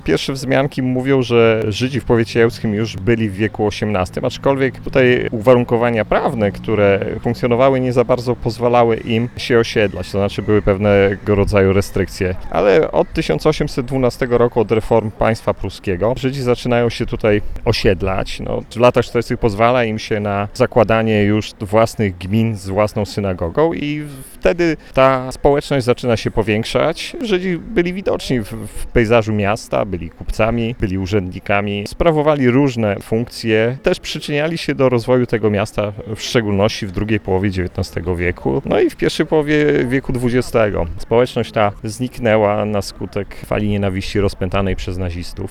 Pierwsze wzmianki mówią, że Żydzi w powiecie jełckim już byli w wieku XVIII, aczkolwiek tutaj uwarunkowania prawne, które funkcjonowały, nie za bardzo pozwalały im się osiedlać, to znaczy były pewnego rodzaju restrykcje. Ale od 1812 roku, od reform państwa pruskiego, Żydzi zaczynają się tutaj osiedlać. W latach 40. pozwala im się na zakładanie już własnych gmin z własną synagogą i wtedy ta społeczność zaczyna się powiększać. Żydzi byli widoczni w pejzażu miasta, byli kupcami, byli urzędnikami, sprawowali różne funkcje, też przyczyniali się do rozwoju tego miasta, w szczególności w drugiej połowie XIX wieku, no i w pierwszej połowie wieku XX. Społeczność ta zniknęła na skutek fali nienawiści rozpętanej przez nazistów.